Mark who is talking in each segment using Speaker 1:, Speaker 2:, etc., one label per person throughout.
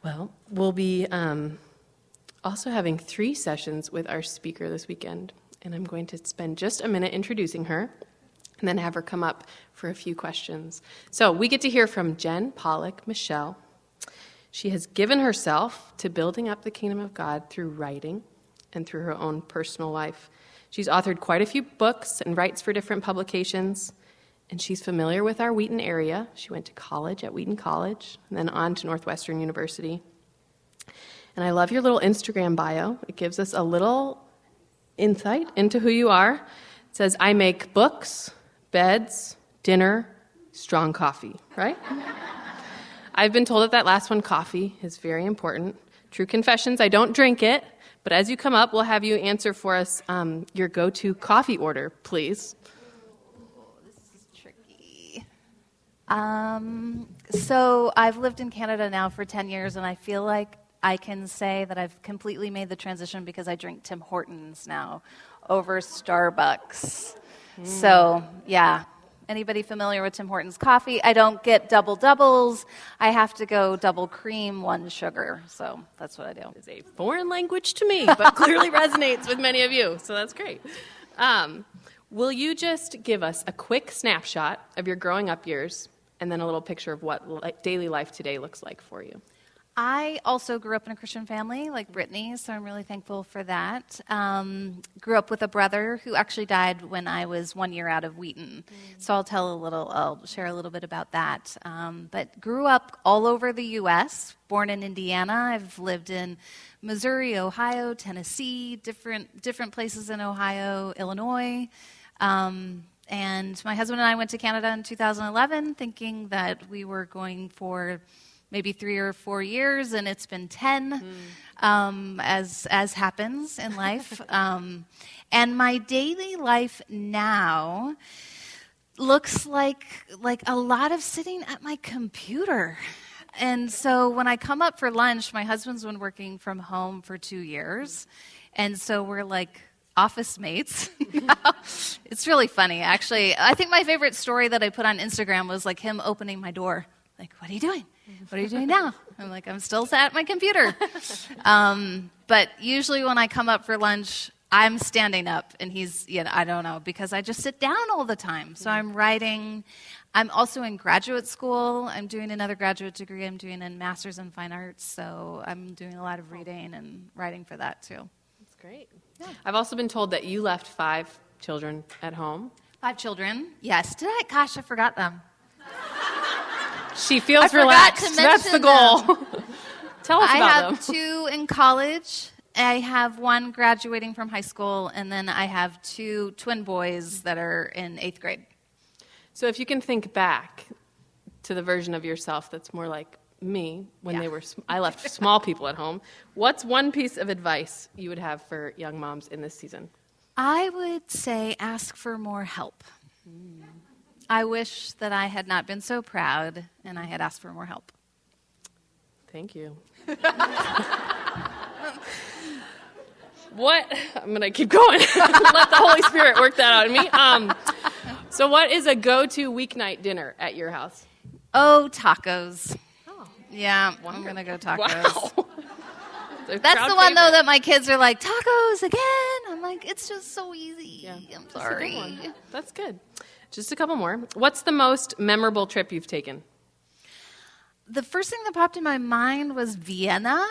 Speaker 1: Well, we'll be also having 3 sessions with our speaker this weekend, and I'm going to spend just a minute introducing her and then have her come up for a few questions. So we get to hear from Jen Pollock Michelle. She has given herself to building up the kingdom of God through writing and through her own personal life. She's authored quite a few books and writes for different publications, and she's familiar with our Wheaton area. She went to college at Wheaton College and then on to Northwestern University. And I love your little Instagram bio. It gives us a little insight into who you are. It says, I make books, beds, dinner, strong coffee, right? I've been told that last one, coffee, is very important. True confessions, I don't drink it, but as you come up, we'll have you answer for us your go-to coffee order, please.
Speaker 2: This is tricky. So I've lived in Canada now for 10 years, and I feel like I can say that I've completely made the transition because I drink Tim Hortons now over Starbucks. So, yeah. Anybody familiar with Tim Hortons coffee? I don't get double doubles. I have to go double cream, 1 sugar. So that's what I do.
Speaker 1: It's a foreign language to me, but clearly resonates with many of you. So that's great. Will you just give us a quick snapshot of your growing up years and then a little picture of what daily life today looks like for you?
Speaker 2: I also grew up in a Christian family like Brittany, so I'm really thankful for that. Grew up with a brother who actually died when I was 1 year out of Wheaton. So I'll share a little bit about that. But grew up all over the U.S., born in Indiana. I've lived in Missouri, Ohio, Tennessee, different places in Ohio, Illinois. And my husband and I went to Canada in 2011 thinking that we were going for maybe 3 or 4 years, and it's been 10, as happens in life. And my daily life now looks like a lot of sitting at my computer. And so when I come up for lunch, my husband's been working from home for 2 years, and so we're like office mates. It's really funny, actually. I think my favorite story that I put on Instagram was like him opening my door. Like, what are you doing? What are you doing now? I'm like, I'm still sat at my computer. But usually when I come up for lunch, I'm standing up, and he's, I don't know, because I just sit down all the time. So I'm writing. I'm also in graduate school. I'm doing another graduate degree. I'm doing a master's in fine arts. So I'm doing a lot of reading and writing for that, too.
Speaker 1: That's great. Yeah. I've also been told that you left 5 children at home.
Speaker 2: 5 children. Yes. Did I? Gosh, I forgot them.
Speaker 1: She feels relaxed. That's the goal. Tell us about them.
Speaker 2: I have 2 in college. I have 1 graduating from high school, and then I have 2 twin boys that are in 8th grade.
Speaker 1: So if you can think back to the version of yourself that's more like me when I left small people at home, what's one piece of advice you would have for young moms in this season?
Speaker 2: I would say ask for more help. I wish that I had not been so proud and I had asked for more help.
Speaker 1: Thank you. What? I'm going to keep going. Let the Holy Spirit work that out in me. So what is a go-to weeknight dinner at your house?
Speaker 2: Oh, tacos.
Speaker 1: Oh.
Speaker 2: Yeah, wonderful. I'm going to go tacos.
Speaker 1: Wow.
Speaker 2: That's the one, though, that my kids are like, tacos again? I'm like, it's just so easy.
Speaker 1: Yeah.
Speaker 2: I'm sorry.
Speaker 1: That's a good one. That's good. Just a couple more. What's the most memorable trip you've taken?
Speaker 2: The first thing that popped in my mind was Vienna.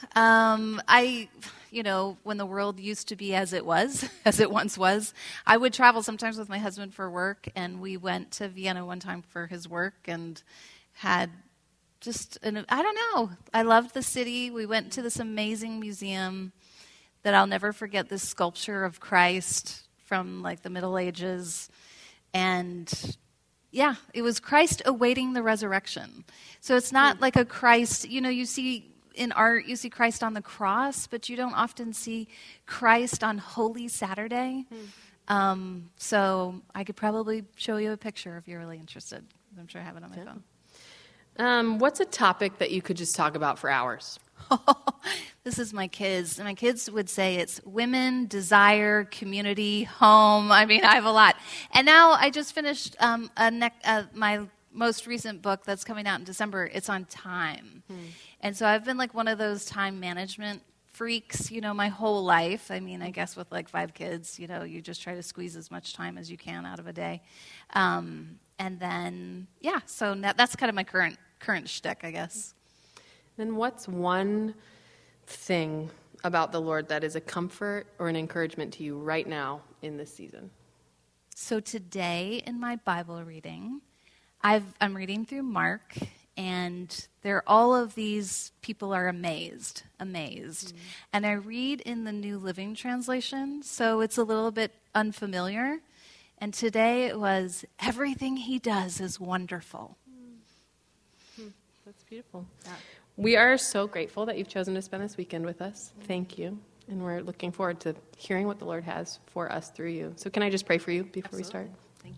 Speaker 2: When the world used to be as it once was, I would travel sometimes with my husband for work, and we went to Vienna one time for his work and had I don't know. I loved the city. We went to this amazing museum that I'll never forget, this sculpture of Christ from like the Middle Ages. And yeah, it was Christ awaiting the resurrection. So it's not like a Christ, you see in art, you see Christ on the cross, but you don't often see Christ on Holy Saturday. So I could probably show you a picture if you're really interested. I'm sure I have it on my phone.
Speaker 1: What's a topic that you could just talk about for hours?
Speaker 2: This is my kids. My kids would say it's women, desire, community, home. I mean, I have a lot. And now I just finished my most recent book that's coming out in December. It's on time. And so I've been like one of those time management freaks, my whole life. I mean, I guess with like 5 kids, you just try to squeeze as much time as you can out of a day. And then, so that's kind of my current shtick, I guess.
Speaker 1: Then what's one thing about the Lord that is a comfort or an encouragement to you right now in this season?
Speaker 2: So today in my Bible reading, I'm reading through Mark, and all of these people are amazed. Mm-hmm. And I read in the New Living Translation, so it's a little bit unfamiliar. And today it was, everything he does is wonderful.
Speaker 1: That's beautiful. Yeah. We are so grateful that you've chosen to spend this weekend with us. Thank you. And we're looking forward to hearing what the Lord has for us through you. So can I just pray for you before we start?
Speaker 2: Thank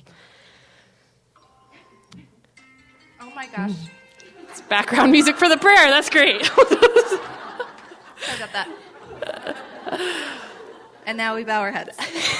Speaker 2: you. Oh my gosh.
Speaker 1: It's background music for the prayer. That's great.
Speaker 2: Sorry about that. And now we bow our heads.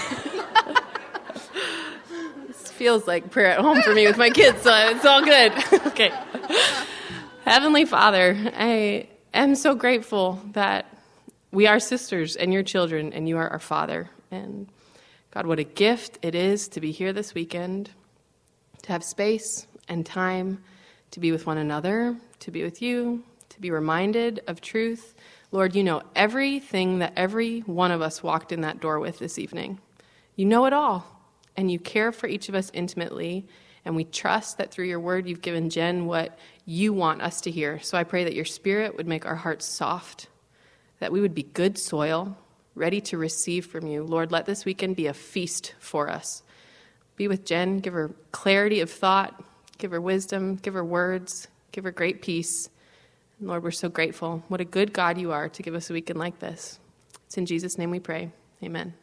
Speaker 1: This feels like prayer at home for me with my kids, so it's all good. Okay. Heavenly Father, I am so grateful that we are sisters and your children, and you are our Father. And God, what a gift it is to be here this weekend, to have space and time to be with one another, to be with you, to be reminded of truth. Lord, you know everything that every one of us walked in that door with this evening. You know it all, and you care for each of us intimately. And we trust that through your word, you've given Jen what you want us to hear. So I pray that your Spirit would make our hearts soft, that we would be good soil, ready to receive from you. Lord, let this weekend be a feast for us. Be with Jen, give her clarity of thought, give her wisdom, give her words, give her great peace. And Lord, we're so grateful. What a good God you are to give us a weekend like this. It's in Jesus' name we pray. Amen.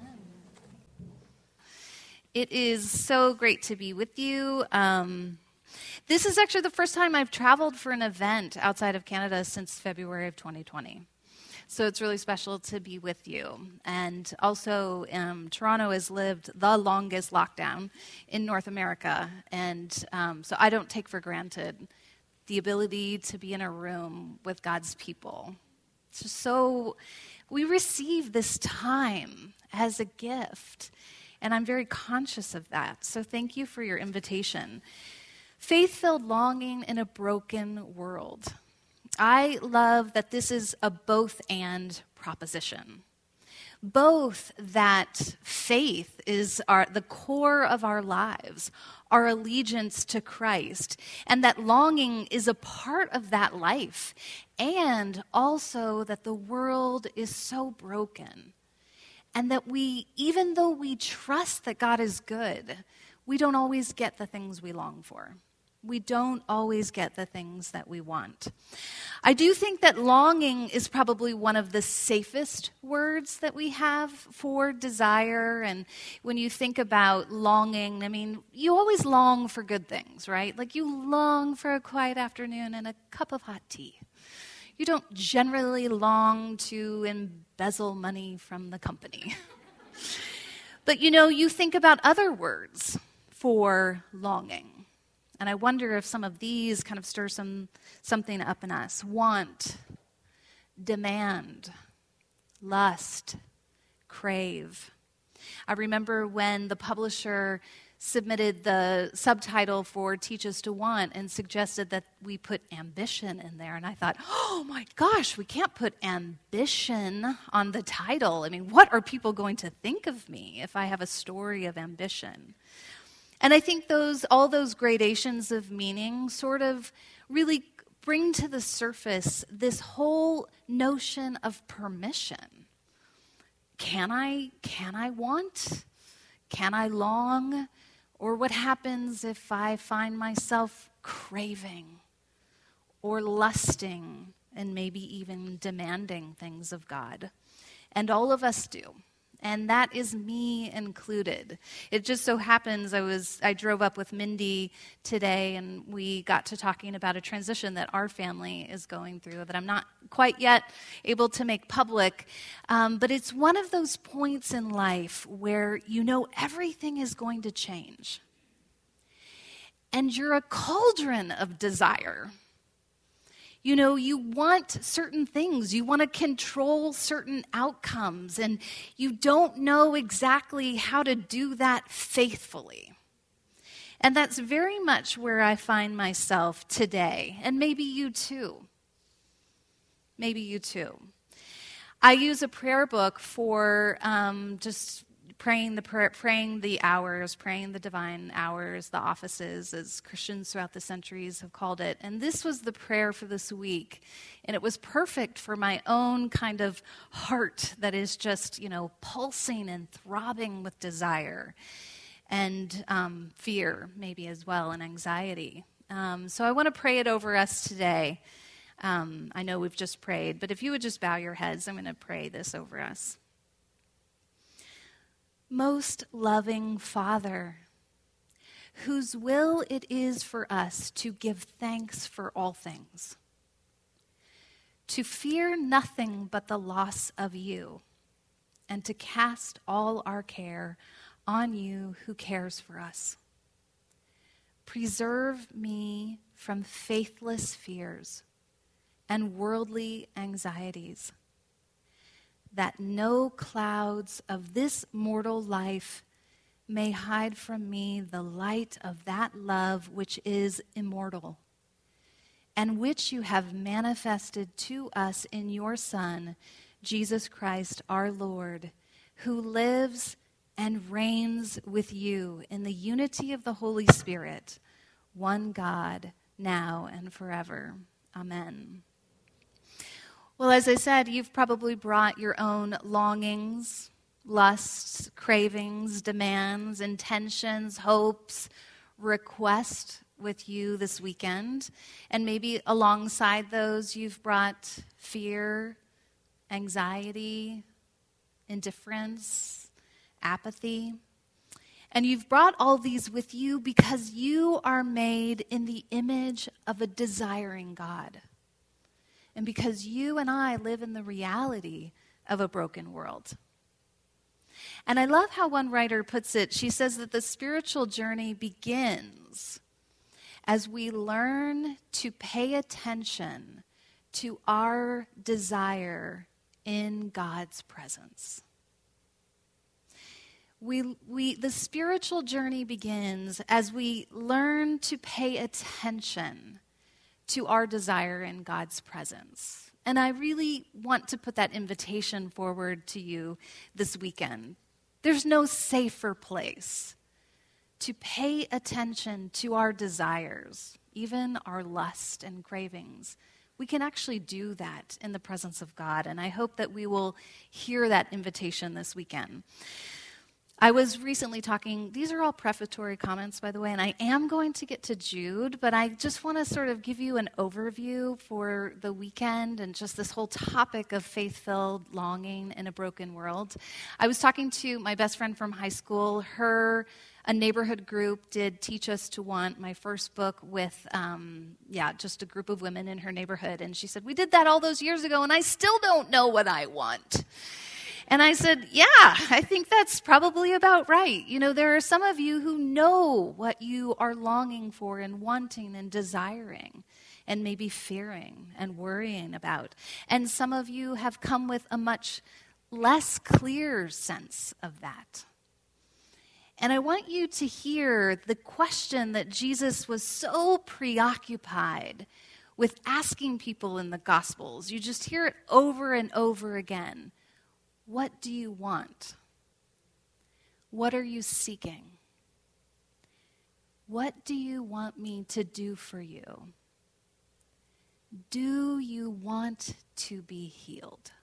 Speaker 2: It is so great to be with you. This is actually the first time I've traveled for an event outside of Canada since February of 2020. So it's really special to be with you. And also, Toronto has lived the longest lockdown in North America. And so I don't take for granted the ability to be in a room with God's people. So we receive this time as a gift. And I'm very conscious of that. So thank you for your invitation. Faith-filled longing in a broken world. I love that this is a both-and proposition. Both that faith is the core of our lives, our allegiance to Christ, and that longing is a part of that life, and also that the world is so broken. And that even though we trust that God is good, we don't always get the things we long for. We don't always get the things that we want. I do think that longing is probably one of the safest words that we have for desire. And when you think about longing, I mean, you always long for good things, right? Like you long for a quiet afternoon and a cup of hot tea. You don't generally long to embezzle money from the company. But you think about other words for longing. And I wonder if some of these kind of stir something up in us. Want, demand, lust, crave. I remember when the publisher submitted the subtitle for Teach Us to Want and suggested that we put ambition in there. And I thought, oh my gosh, we can't put ambition on the title. I mean, what are people going to think of me if I have a story of ambition? And I think all those gradations of meaning sort of really bring to the surface this whole notion of permission. Can I want? Can I long? Or what happens if I find myself craving or lusting and maybe even demanding things of God? And all of us do. And that is me included. It just so happens I drove up with Mindy today, and we got to talking about a transition that our family is going through that I'm not quite yet able to make public. But it's one of those points in life where everything is going to change. And you're a cauldron of desire. You know, you want certain things. You want to control certain outcomes, and you don't know exactly how to do that faithfully. And that's very much where I find myself today, and maybe you too. Maybe you too. I use a prayer book for just praying the hours, praying the divine hours, the offices, as Christians throughout the centuries have called it. And this was the prayer for this week. And it was perfect for my own kind of heart that is just, pulsing and throbbing with desire and fear maybe as well, and anxiety. So I want to pray it over us today. I know we've just prayed, but if you would just bow your heads, I'm going to pray this over us. Most loving Father, whose will it is for us to give thanks for all things, to fear nothing but the loss of you, and to cast all our care on you who cares for us. Preserve me from faithless fears and worldly anxieties, that no clouds of this mortal life may hide from me the light of that love which is immortal, and which you have manifested to us in your Son, Jesus Christ our Lord, who lives and reigns with you in the unity of the Holy Spirit, one God, now and forever. Amen. Well, as I said, you've probably brought your own longings, lusts, cravings, demands, intentions, hopes, requests with you this weekend. And maybe alongside those, you've brought fear, anxiety, indifference, apathy. And you've brought all these with you because you are made in the image of a desiring God. And because you and I live in the reality of a broken world. And I love how one writer puts it. She says that the spiritual journey begins as we learn to pay attention to our desire in God's presence. The spiritual journey begins as we learn to pay attention to our desire in God's presence. And I really want to put that invitation forward to you this weekend. There's no safer place to pay attention to our desires, even our lust and cravings. We can actually do that in the presence of God, and I hope that we will hear that invitation this weekend. I was recently talking, these are all prefatory comments, by the way, and I am going to get to Jude, but I just want to sort of give you an overview for the weekend and just this whole topic of faith-filled longing in a broken world. I was talking to my best friend from high school. A neighborhood group did Teach Us to Want, my first book, with just a group of women in her neighborhood. And she said, we did that all those years ago, and I still don't know what I want. And I said, yeah, I think that's probably about right. There are some of you who know what you are longing for and wanting and desiring and maybe fearing and worrying about. And some of you have come with a much less clear sense of that. And I want you to hear the question that Jesus was so preoccupied with asking people in the Gospels. You just hear it over and over again. What do you want? What are you seeking? What do you want me to do for you? Do you want to be healed?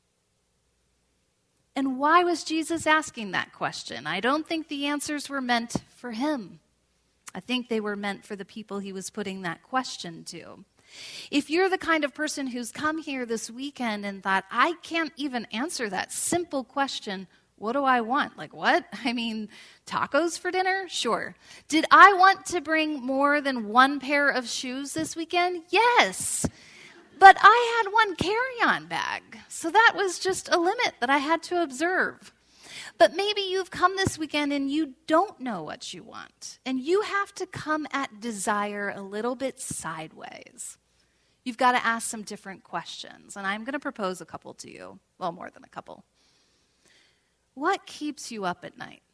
Speaker 2: And why was Jesus asking that question? I don't think the answers were meant for him. I think they were meant for the people he was putting that question to. If you're the kind of person who's come here this weekend and thought, I can't even answer that simple question, what do I want? Like what? I mean, tacos for dinner? Sure. Did I want to bring more than one pair of shoes this weekend? Yes. But I had one carry-on bag, so that was just a limit that I had to observe. But maybe you've come this weekend and you don't know what you want, and you have to come at desire a little bit sideways. You've got to ask some different questions. And I'm going to propose a couple to you. Well, more than a couple. What keeps you up at night?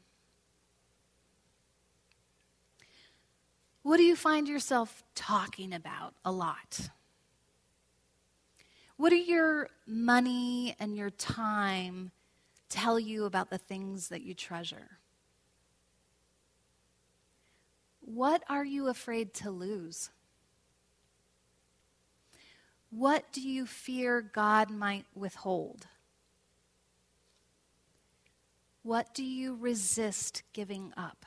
Speaker 2: What do you find yourself talking about a lot? What do your money and your time tell you about the things that you treasure? What are you afraid to lose? What do you fear God might withhold? What do you resist giving up?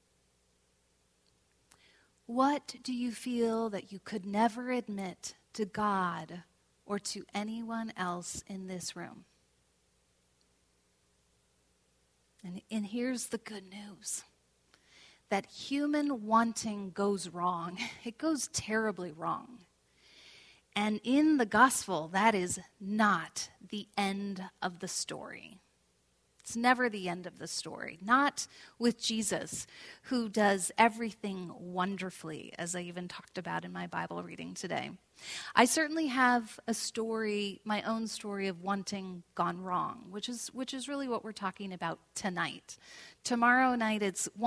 Speaker 2: What do you feel that you could never admit to God or to anyone else in this room? And here's the good news. That human wanting goes wrong. It goes terribly wrong. And in the gospel, that is not the end of the story. It's never the end of the story. Not with Jesus, who does everything wonderfully, as I even talked about in my Bible reading today. I certainly have a story, my own story of wanting gone wrong, which is really what we're talking about tonight. Tomorrow morning,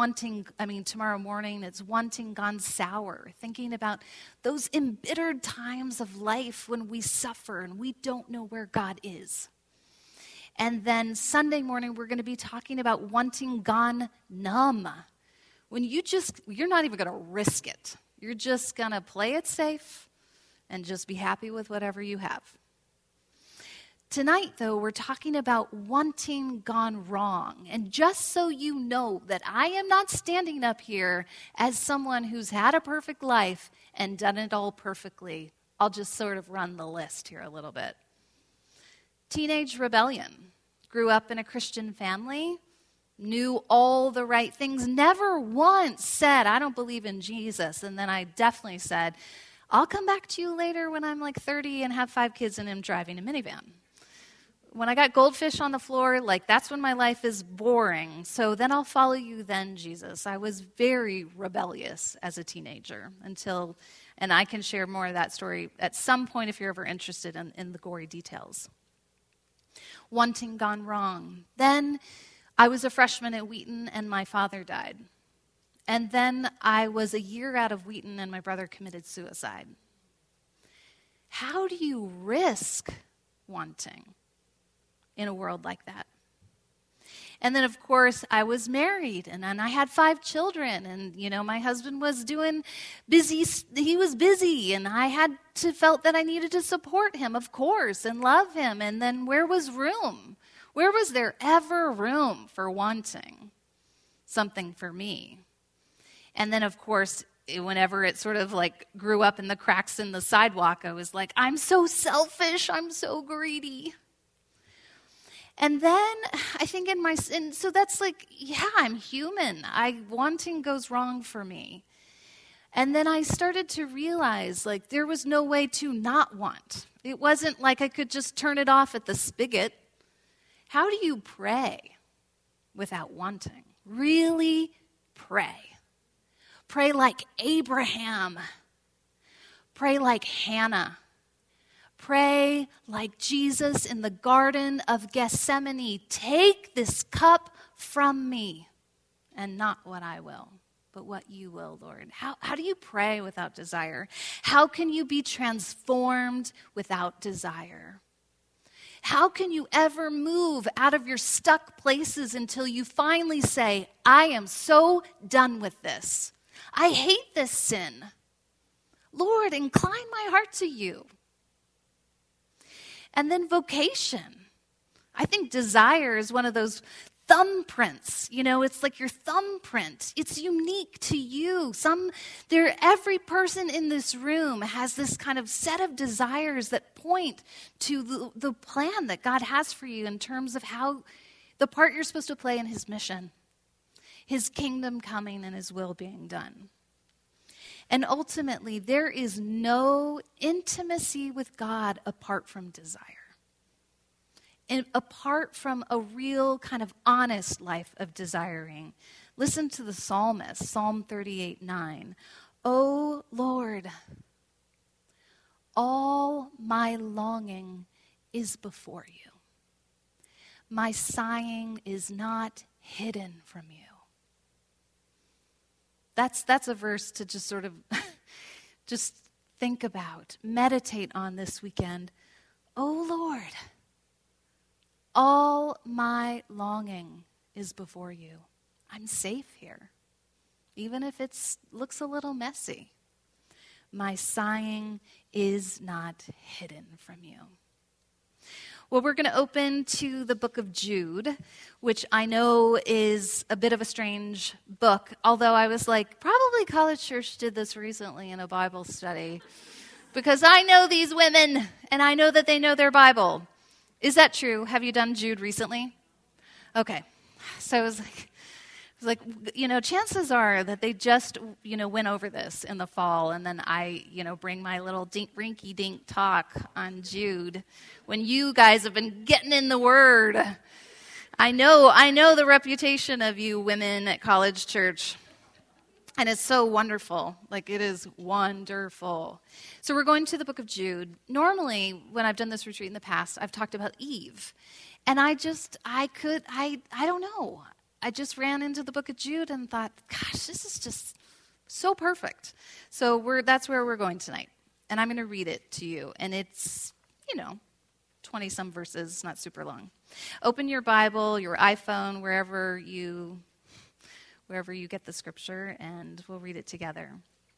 Speaker 2: it's wanting gone sour, thinking about those embittered times of life when we suffer and we don't know where God is. And then Sunday morning, we're going to be talking about wanting gone numb. When you're not even going to risk it. You're just going to play it safe and just be happy with whatever you have. Tonight, though, we're talking about wanting gone wrong. And just so you know that I am not standing up here as someone who's had a perfect life and done it all perfectly, I'll just sort of run the list here a little bit. Teenage rebellion. Grew up in a Christian family, knew all the right things, never once said, I don't believe in Jesus. And then I definitely said, I'll come back to you later when I'm like 30 and have 5 kids and am driving a minivan. When I got goldfish on the floor, that's when my life is boring. So then I'll follow you then, Jesus. I was very rebellious as a teenager and I can share more of that story at some point if you're ever interested in the gory details. Wanting gone wrong. Then I was a freshman at Wheaton and my father died. And then I was a year out of Wheaton and my brother committed suicide. How do you risk wanting in a world like that? And then, of course, I was married, and then I had 5 children, and, my husband was busy. He was busy, and I felt that I needed to support him, of course, and love him. And then where was room? Where was there ever room for wanting something for me? And then, of course, whenever it sort of grew up in the cracks in the sidewalk, I was like, I'm so selfish, I'm so greedy. And then I think so that's I'm human. Wanting goes wrong for me. And then I started to realize there was no way to not want. It wasn't like I could just turn it off at the spigot. How do you pray without wanting? Really pray. Pray like Abraham. Pray like Hannah. Pray like Jesus in the Garden of Gethsemane. Take this cup from me, and not what I will, but what you will, Lord. How do you pray without desire? How can you be transformed without desire? How can you ever move out of your stuck places until you finally say, I am so done with this. I hate this sin. Lord, incline my heart to you. And then vocation. I think desire is one of those thumbprints. It's like your thumbprint. It's unique to you. Every person in this room has this kind of set of desires that point to the plan that God has for you in terms of how the part you're supposed to play in his mission, his kingdom coming and his will being done. And ultimately, there is no intimacy with God apart from desire. And apart from a real kind of honest life of desiring. Listen to the psalmist, Psalm 38:9. O Lord, all my longing is before you. My sighing is not hidden from you. That's a verse to just sort of just think about, meditate on this weekend. Oh Lord, all my longing is before you. I'm safe here, even if it looks a little messy. My sighing is not hidden from you. Well, we're going to open to the book of Jude, which I know is a bit of a strange book, although I was like, probably College Church did this recently in a Bible study, because I know these women, and I know that they know their Bible. Is that true? Have you done Jude recently? Okay. So I was like, chances are that they just, went over this in the fall, and then I, bring my little rinky-dink talk on Jude when you guys have been getting in the Word. I know the reputation of you women at College Church, and it's so wonderful. Like, it is wonderful. So we're going to the book of Jude. Normally, when I've done this retreat in the past, I've talked about Eve, and I don't know. I just ran into the book of Jude and thought, gosh, this is just so perfect. So that's where we're going tonight. And I'm going to read it to you. And it's, 20-some verses, not super long. Open your Bible, your iPhone, wherever you get the scripture, and we'll read it together.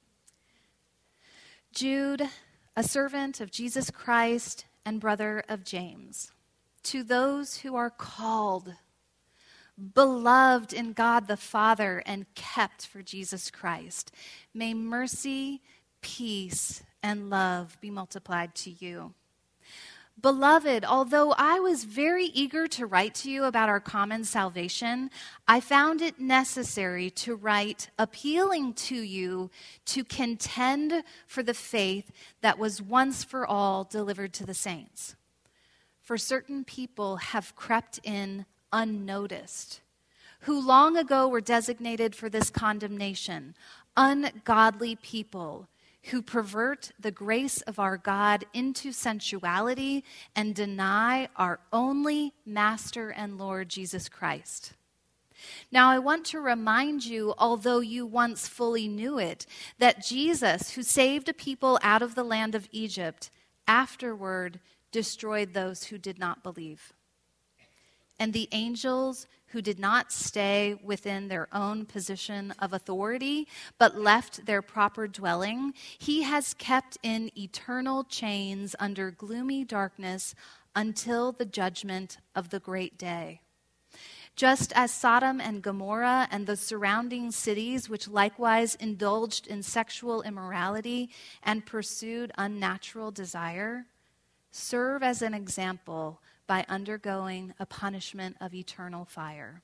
Speaker 2: Jude, a servant of Jesus Christ and brother of James, to those who are called, beloved in God the Father, and kept for Jesus Christ, may mercy, peace, and love be multiplied to you. Beloved, although I was very eager to write to you about our common salvation, I found it necessary to write appealing to you to contend for the faith that was once for all delivered to the saints. For certain people have crept in unnoticed, who long ago were designated for this condemnation, ungodly people who pervert the grace of our God into sensuality and deny our only Master and Lord Jesus Christ. Now I want to remind you, although you once fully knew it, that Jesus, who saved a people out of the land of Egypt, afterward destroyed those who did not believe. And the angels who did not stay within their own position of authority, but left their proper dwelling, he has kept in eternal chains under gloomy darkness until the judgment of the great day. Just as Sodom and Gomorrah and the surrounding cities, which likewise indulged in sexual immorality and pursued unnatural desire, serve as an example by undergoing a punishment of eternal fire.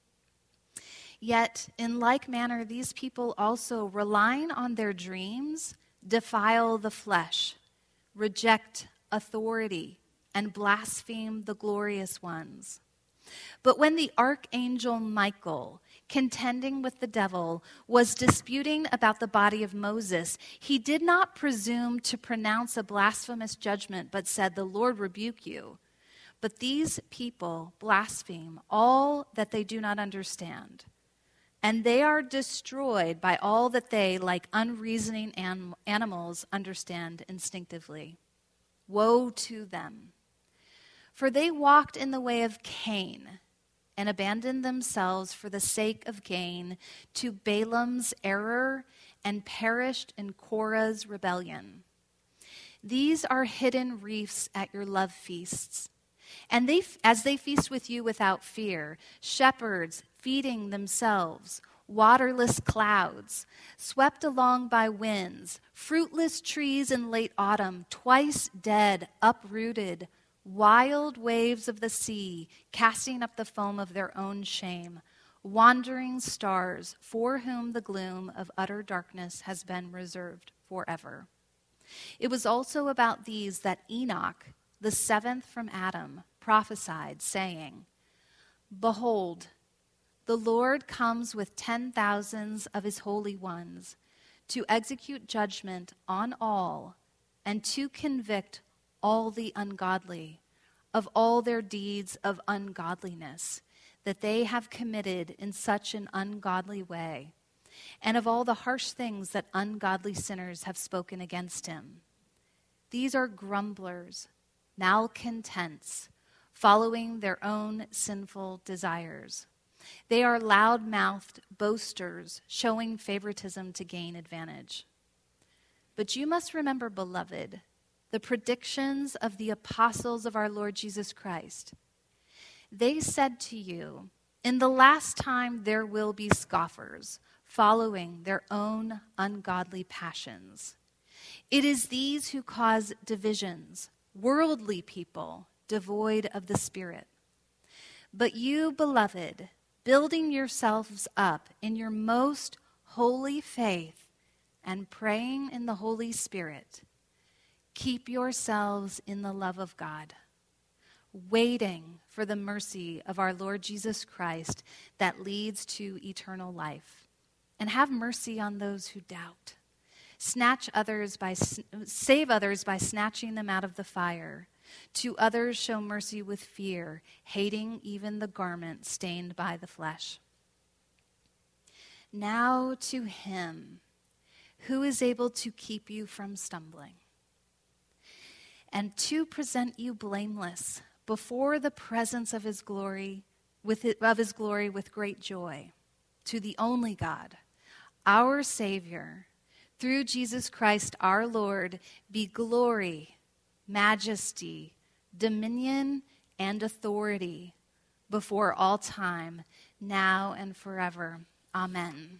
Speaker 2: Yet, in like manner, these people also, relying on their dreams, defile the flesh, reject authority, and blaspheme the glorious ones. But when the archangel Michael, contending with the devil, was disputing about the body of Moses, he did not presume to pronounce a blasphemous judgment, but said, "The Lord rebuke you." But these people blaspheme all that they do not understand, and they are destroyed by all that they, like unreasoning animals, understand instinctively. Woe to them! For they walked in the way of Cain and abandoned themselves for the sake of gain to Balaam's error and perished in Korah's rebellion. These are hidden reefs at your love feasts. And as they feast with you without fear, shepherds feeding themselves, waterless clouds, swept along by winds, fruitless trees in late autumn, twice dead, uprooted, wild waves of the sea, casting up the foam of their own shame, wandering stars for whom the gloom of utter darkness has been reserved forever. It was also about these that Enoch, the seventh from Adam, prophesied, saying, "Behold, the Lord comes with 10,000s of his holy ones to execute judgment on all and to convict all the ungodly of all their deeds of ungodliness that they have committed in such an ungodly way, and of all the harsh things that ungodly sinners have spoken against him. These are grumblers, malcontents, following their own sinful desires. They are loud-mouthed boasters, showing favoritism to gain advantage. But you must remember, beloved, the predictions of the apostles of our Lord Jesus Christ. They said to you, in the last time there will be scoffers, following their own ungodly passions. It is these who cause divisions, worldly people, devoid of the Spirit. But you, beloved, building yourselves up in your most holy faith and praying in the Holy Spirit, keep yourselves in the love of God, waiting for the mercy of our Lord Jesus Christ that leads to eternal life. And have mercy on those who doubt. Save others by snatching them out of the fire. To others show mercy with fear, hating even the garment stained by the flesh. Now to him who is able to keep you from stumbling and to present you blameless before the presence of his glory with great joy. To the only God, our Savior, through Jesus Christ our Lord, be glory, majesty, dominion, and authority before all time, now and forever. Amen.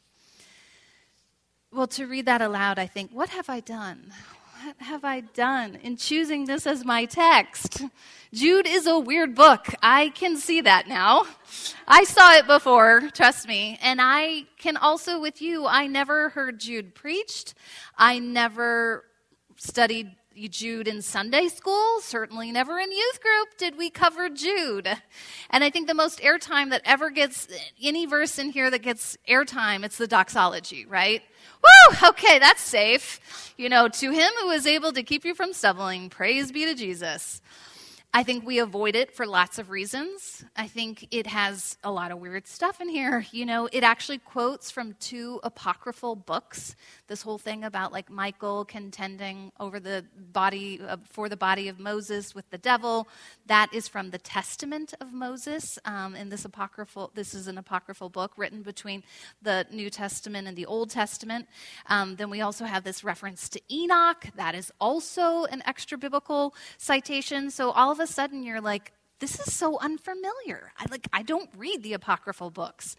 Speaker 2: Well, to read that aloud, I think, what have I done? What have I done in choosing this as my text? Jude is a weird book. I can see that now. I saw it before, trust me. And I can also with you, I never heard Jude preached. I never studied Jude in Sunday school. Certainly never in youth group did we cover Jude. And I think the most airtime that ever gets, any verse in here that gets airtime, it's the doxology, right? Woo! Okay, that's safe. To him who is able to keep you from stumbling, praise be to Jesus. I think we avoid it for lots of reasons. I think it has a lot of weird stuff in here. It actually quotes from 2 apocryphal books. This whole thing about Michael contending over the body for the body of Moses with the devil. That is from the Testament of Moses. This is an apocryphal book written between the New Testament and the Old Testament. Then we also have this reference to Enoch. That is also an extra biblical citation. So all of a sudden you're like, this is so unfamiliar. I don't read the apocryphal books.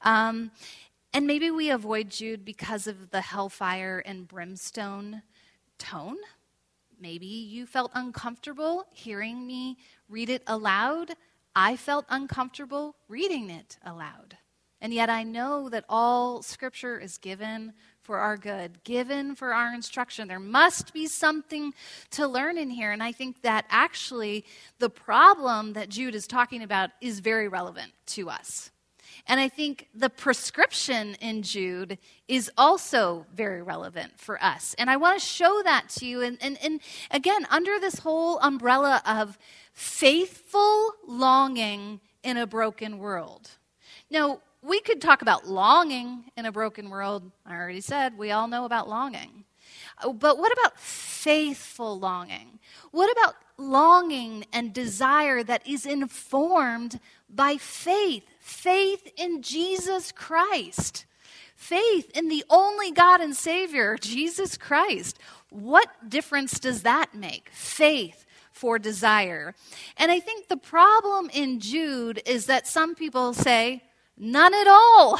Speaker 2: And maybe we avoid Jude because of the hellfire and brimstone tone. Maybe you felt uncomfortable hearing me read it aloud. I felt uncomfortable reading it aloud. And yet I know that all Scripture is given for our good, given for our instruction. There must be something to learn in here. And I think that actually the problem that Jude is talking about is very relevant to us. And I think the prescription in Jude is also very relevant for us. And I want to show that to you. And again, under this whole umbrella of faithful longing in a broken world. Now, we could talk about longing in a broken world. I already said we all know about longing. But what about faithful longing? What about longing and desire that is informed by faith? Faith in Jesus Christ. Faith in the only God and Savior, Jesus Christ. What difference does that make? Faith for desire. And I think the problem in Jude is that some people say, none at all.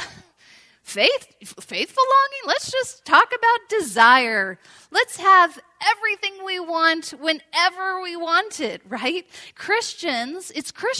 Speaker 2: Faithful longing? Let's just talk about desire. Let's have everything we want whenever we want it, right? Christians.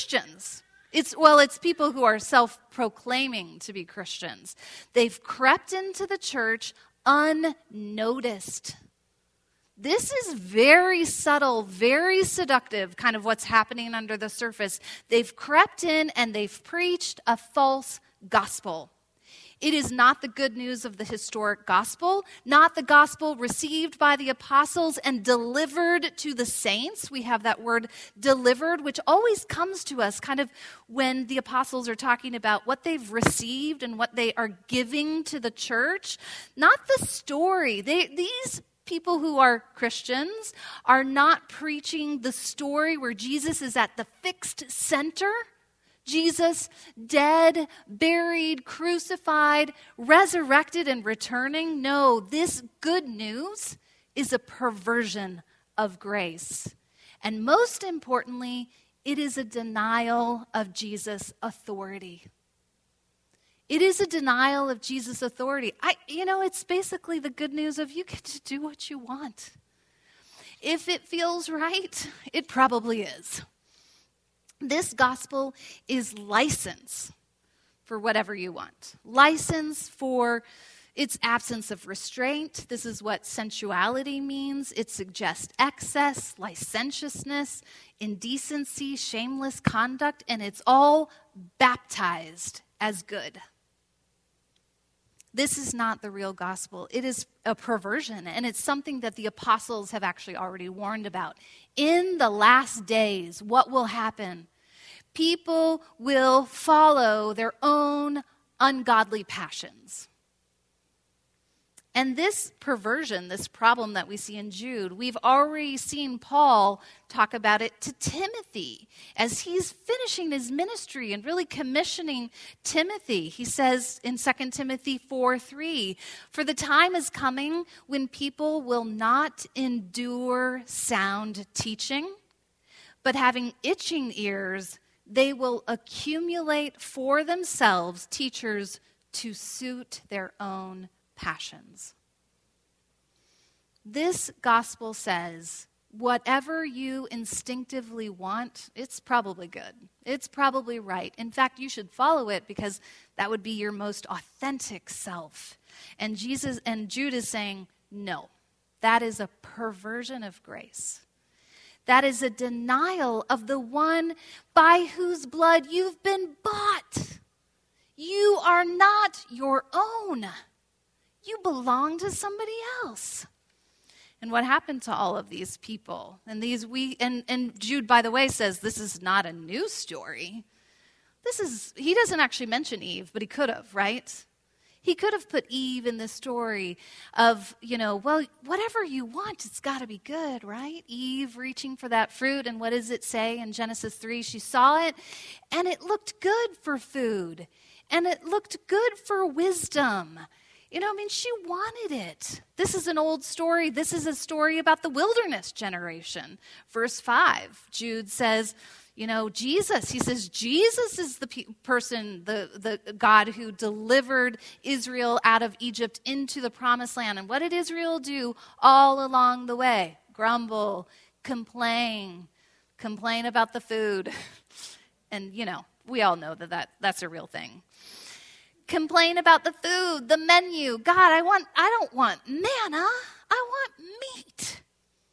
Speaker 2: It's people who are self-proclaiming to be Christians. They've crept into the church unnoticed. This is very subtle, very seductive, kind of what's happening under the surface. They've crept in and they've preached a false gospel. It is not the good news of the historic gospel, not the gospel received by the apostles and delivered to the saints. We have that word delivered, which always comes to us kind of when the apostles are talking about what they've received and what they are giving to the church. Not the story. These people who are Christians are not preaching the story where Jesus is at the fixed center. Jesus, dead, buried, crucified, resurrected, and returning. No, this good news is a perversion of grace. And most importantly, it is a denial of Jesus' authority. It is a denial of Jesus' authority. It's basically the good news of you get to do what you want. If it feels right, it probably is. This gospel is license for whatever you want. License for its absence of restraint. This is what sensuality means. It suggests excess, licentiousness, indecency, shameless conduct, and it's all baptized as good. This is not the real gospel. It is a perversion, and it's something that the apostles have actually already warned about. In the last days, what will happen? People will follow their own ungodly passions. And this perversion, this problem that we see in Jude, we've already seen Paul talk about it to Timothy as he's finishing his ministry and really commissioning Timothy. He says in 2 Timothy 4:3, "For the time is coming when people will not endure sound teaching, but having itching ears, they will accumulate for themselves teachers to suit their own passions." This gospel says, whatever you instinctively want, it's probably good. It's probably right. In fact, you should follow it because that would be your most authentic self. And Jude is saying, no, that is a perversion of grace. That is a denial of the one by whose blood you've been bought. You are not your own. You belong to somebody else. And what happened to all of these people? And Jude, by the way, says this is not a new story. He doesn't actually mention Eve, but he could have, right? He could have put Eve in the story of, whatever you want, it's got to be good, right? Eve reaching for that fruit, and what does it say in Genesis 3? She saw it, and it looked good for food, and it looked good for wisdom. She wanted it. This is an old story. This is a story about the wilderness generation. Verse 5, Jude says, Jesus. He says, Jesus is the person, the God who delivered Israel out of Egypt into the promised land. And what did Israel do all along the way? Grumble, complain about the food. And, we all know that's a real thing. Complain about the food, the menu. God, I don't want manna. I want meat.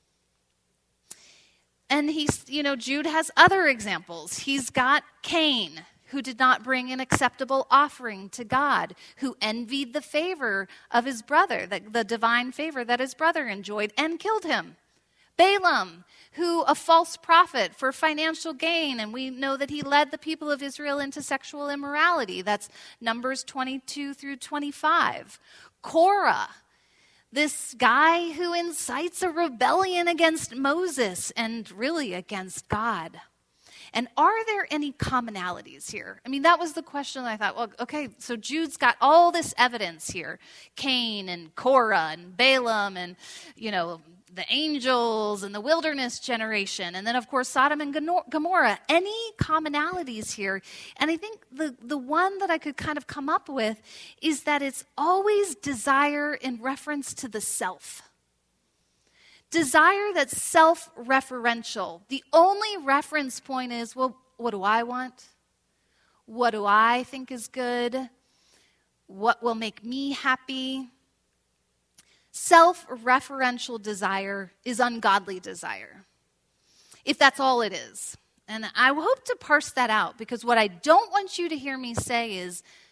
Speaker 2: And Jude has other examples. He's got Cain, who did not bring an acceptable offering to God, who envied the favor of his brother, the divine favor that his brother enjoyed, and killed him. Balaam, who a false prophet for financial gain, and we know that he led the people of Israel into sexual immorality. That's Numbers 22 through 25. Korah, this guy who incites a rebellion against Moses and really against God. And are there any commonalities here? That was the question I thought, well, okay, so Jude's got all this evidence here. Cain and Korah and Balaam and, the angels and the wilderness generation. And then, of course, Sodom and Gomorrah. Any commonalities here? And I think the one that I could kind of come up with is that it's always desire in reference to the self. Desire that's self-referential. The only reference point is, well, what do I want? What do I think is good? What will make me happy? Self-referential desire is ungodly desire, if that's all it is. And I hope to parse that out, because what I don't want you to hear me say is,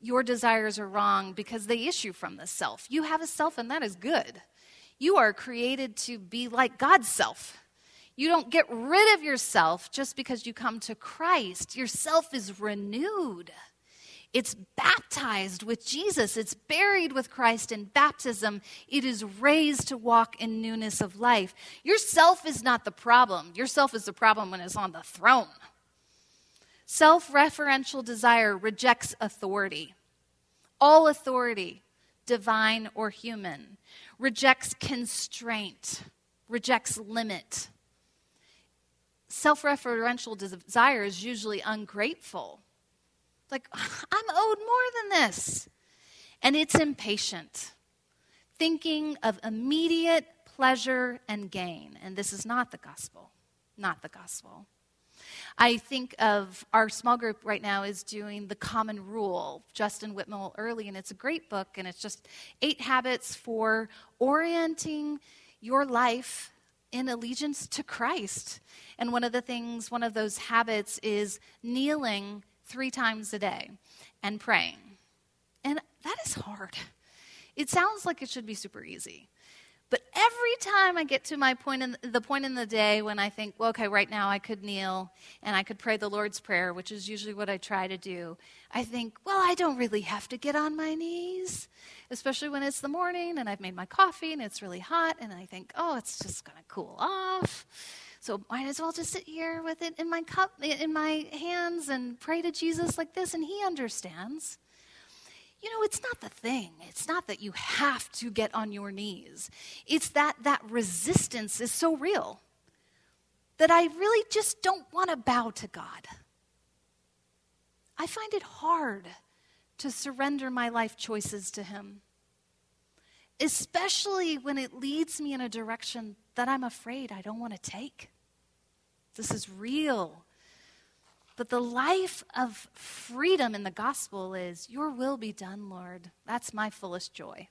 Speaker 2: your desires are wrong because they issue from the self. You have a self, and that is good. You are created to be like God's self. You don't get rid of yourself just because you come to Christ. Your self is renewed. It's baptized with Jesus. It's buried with Christ in baptism. It is raised to walk in newness of life. Your self is not the problem. Your self is the problem when it's on the throne. Self-referential desire rejects authority. All authority, divine or human, rejects constraint, rejects limit. Self-referential desire is usually ungrateful. Like, I'm owed more than this. And it's impatient, thinking of immediate pleasure and gain. And this is not the gospel, not the gospel. I think of our small group right now is doing The Common Rule, Justin Whitmore Early, and it's a great book, and it's just 8 habits for orienting your life in allegiance to Christ. And one of those habits is kneeling 3 times a day and praying. And that is hard. It sounds like it should be super easy. But every time I get to the point in the day when I think, well, okay, right now I could kneel and I could pray the Lord's Prayer, which is usually what I try to do, I think, well, I don't really have to get on my knees, especially when it's the morning and I've made my coffee and it's really hot, and I think, oh, it's just going to cool off. So might as well just sit here with it in my cup, in my hands, and pray to Jesus like this, and he understands. You know, it's not the thing. It's not that you have to get on your knees. It's that resistance is so real that I really just don't want to bow to God. I find it hard to surrender my life choices to him, especially when it leads me in a direction that I'm afraid I don't want to take. This is real. But the life of freedom in the gospel is, your will be done, Lord. That's my fullest joy.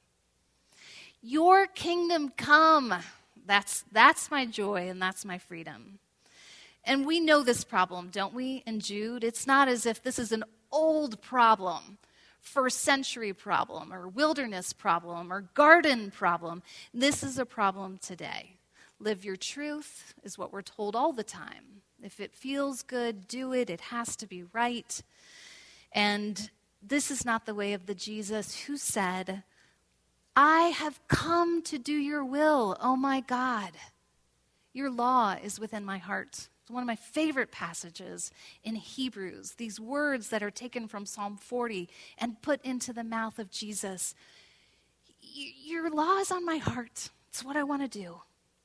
Speaker 2: Your kingdom come. That's my joy, and that's my freedom. And we know this problem, don't we, in Jude? It's not as if this is an old problem, first century problem, or wilderness problem, or garden problem. This is a problem today. Live your truth is what we're told all the time. If it feels good, do it. It has to be right. And this is not the way of the Jesus who said, I have come to do your will, oh my God. Your law is within my heart. It's one of my favorite passages in Hebrews, these words that are taken from Psalm 40 and put into the mouth of Jesus. Your law is on my heart. It's what I want to do.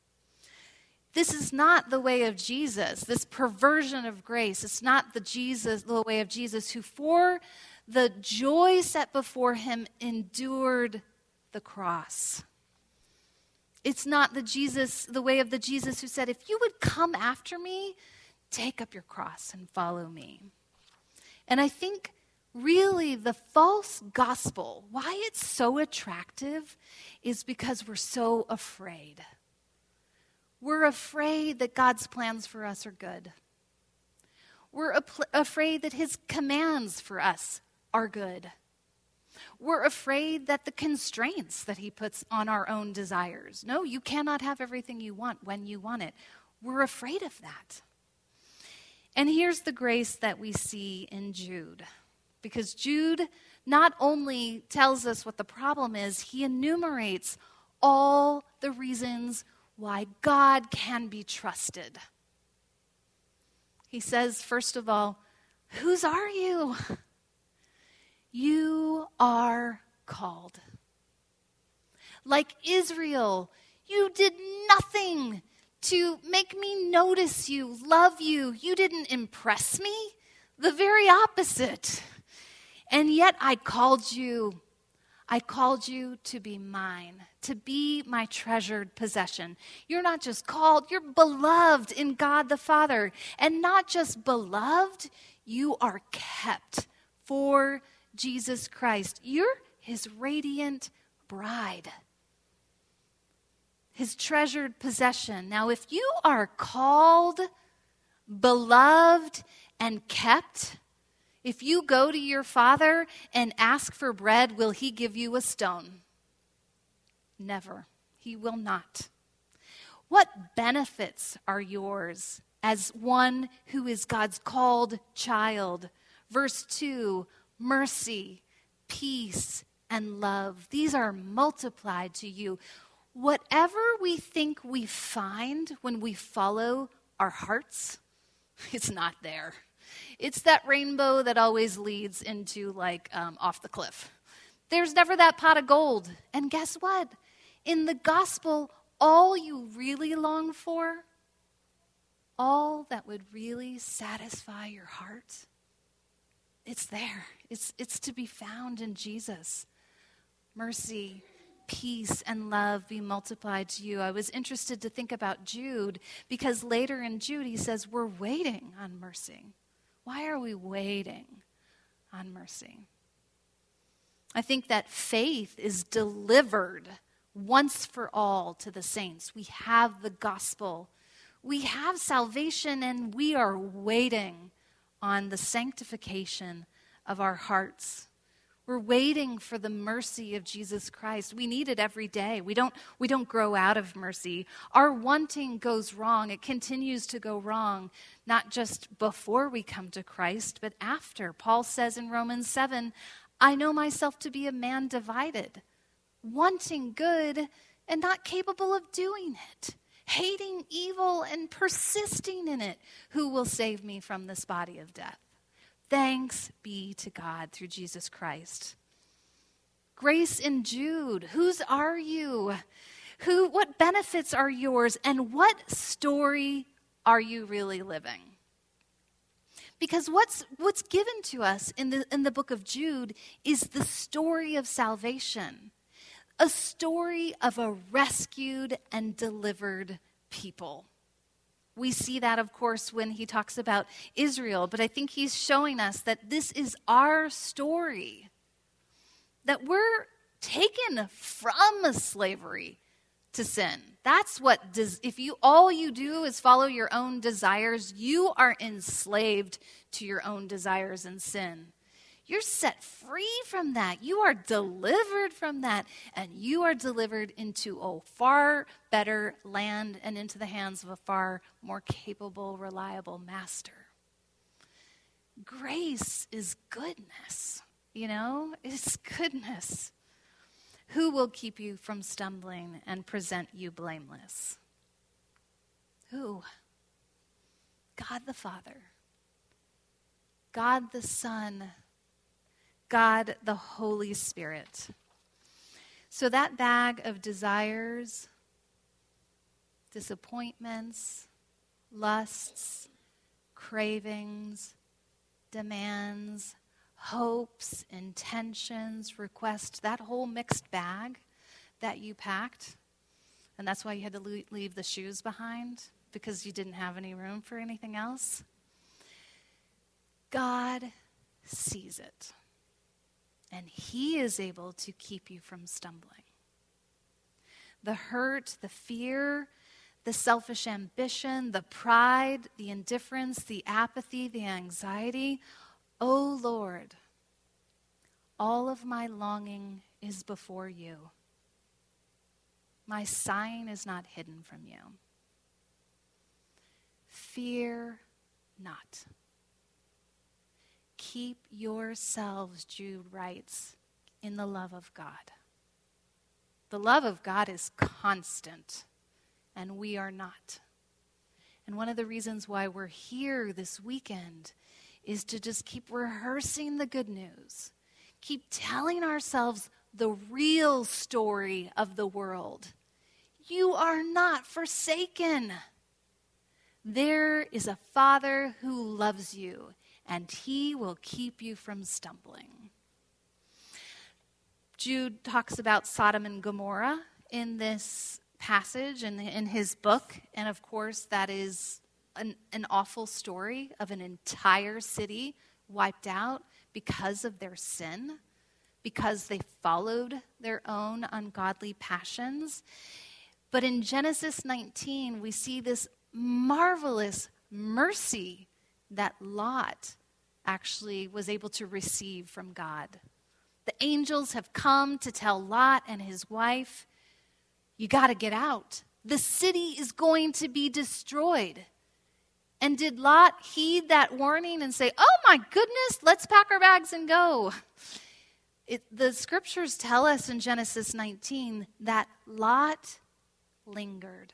Speaker 2: This is not the way of Jesus, this perversion of grace. It's not the way of Jesus who, for the joy set before him, endured the cross. It's not the way of the Jesus who said, if you would come after me, take up your cross and follow me. And I think really the false gospel, why it's so attractive, is because we're so afraid. We're afraid that God's plans for us are good. We're afraid that his commands for us are good. We're afraid that the constraints that he puts on our own desires. No, you cannot have everything you want when you want it. We're afraid of that. And here's the grace that we see in Jude. Because Jude not only tells us what the problem is, he enumerates all the reasons why God can be trusted. He says, first of all, whose are you? You are called. Like Israel, you did nothing to make me notice you, love you. You didn't impress me. The very opposite. And yet I called you. I called you to be mine, to be my treasured possession. You're not just called, you're beloved in God the Father. And not just beloved, you are kept for Jesus Christ. You're his radiant bride, his treasured possession. Now, if you are called, beloved, and kept, If you go to your father and ask for bread, will he give you a stone? Never. He will not. What benefits are yours as one who is God's called child? Verse 2, mercy, peace, and love. These are multiplied to you. Whatever we think we find when we follow our hearts, it's not there. It's that rainbow that always leads into off the cliff. There's never that pot of gold. And guess what? In the gospel, all you really long for, all that would really satisfy your heart, it's there. It's to be found in Jesus. Mercy, peace, and love be multiplied to you. I was interested to think about Jude, because later in Jude he says we're waiting on mercy. Why are we waiting on mercy? I think that faith is delivered once for all to the saints. We have the gospel. We have salvation, and we are waiting on the sanctification of our hearts. We're waiting for the mercy of Jesus Christ. We need it every day. We don't grow out of mercy. Our wanting goes wrong. It continues to go wrong, not just before we come to Christ, but after. Paul says in Romans 7, I know myself to be a man divided, wanting good and not capable of doing it, hating evil and persisting in it. Who will save me from this body of death? Thanks be to God through Jesus Christ. Grace in Jude. Whose are you? What benefits are yours? And what story are you really living? Because what's given to us in the book of Jude is the story of salvation. A story of a rescued and delivered people. We see that, of course, when he talks about Israel, but I think he's showing us that this is our story, that we're taken from slavery to sin. That's what, if all you do is follow your own desires, you are enslaved to your own desires and sin. You're set free from that. You are delivered from that. And you are delivered into a far better land and into the hands of a far more capable, reliable master. Grace is goodness, It's goodness. Who will keep you from stumbling and present you blameless? Who? God the Father. God the Son. God, the Holy Spirit. So that bag of desires, disappointments, lusts, cravings, demands, hopes, intentions, requests, that whole mixed bag that you packed, and that's why you had to leave the shoes behind, because you didn't have any room for anything else. God sees it. And he is able to keep you from stumbling. The hurt, the fear, the selfish ambition, the pride, the indifference, the apathy, the anxiety. Oh Lord, all of my longing is before you. My sighing is not hidden from you. Fear not. Keep yourselves, Jude writes, in the love of God. The love of God is constant, and we are not. And one of the reasons why we're here this weekend is to just keep rehearsing the good news. Keep telling ourselves the real story of the world. You are not forsaken. There is a Father who loves you, and he will keep you from stumbling. Jude talks about Sodom and Gomorrah in this passage and in his book. And of course, that is an awful story of an entire city wiped out because of their sin, because they followed their own ungodly passions. But in Genesis 19, we see this marvelous mercy that Lot actually was able to receive from God. The angels have come to tell Lot and his wife, you got to get out. The city is going to be destroyed. And did Lot heed that warning and say, oh my goodness, let's pack our bags and go? The scriptures tell us in Genesis 19 that Lot lingered.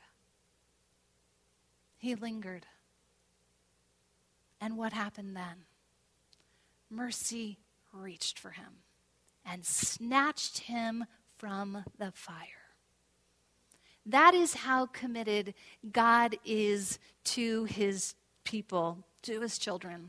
Speaker 2: He lingered. And what happened then? Mercy reached for him and snatched him from the fire. That is how committed God is to his people, to his children.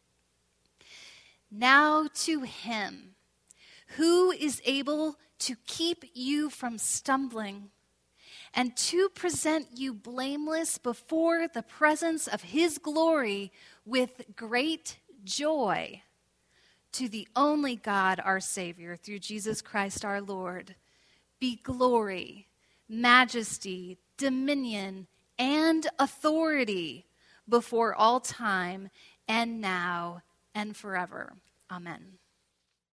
Speaker 2: Now to him who is able to keep you from stumbling and to present you blameless before the presence of his glory with great joy, to the only God, our Savior, through Jesus Christ our Lord, be glory, majesty, dominion, and authority before all time and now and forever. Amen.